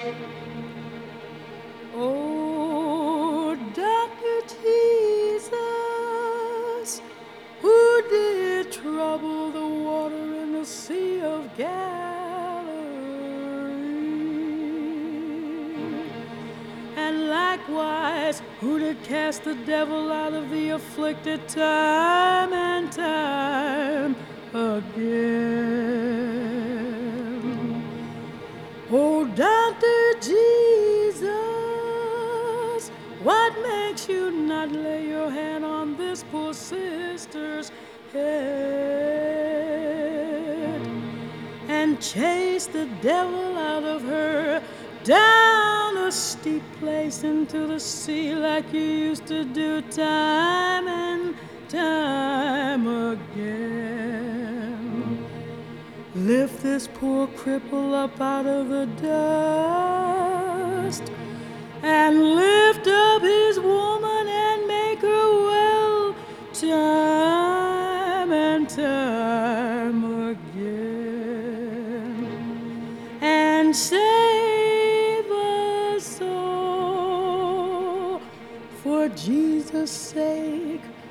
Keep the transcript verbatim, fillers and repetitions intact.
Oh, Doctor Jesus, who did trouble the water in the Sea of Galilee? And likewise, who did cast the devil out of the afflicted time and time again? Oh, Doctor Jesus, what makes you not lay your hand on this poor sister's head and chase the devil out of her down a steep place into the sea like you used to do time and time again? Lift this poor cripple up out of the dust and lift up his woman and make her well time and time again and save us all for Jesus' sake.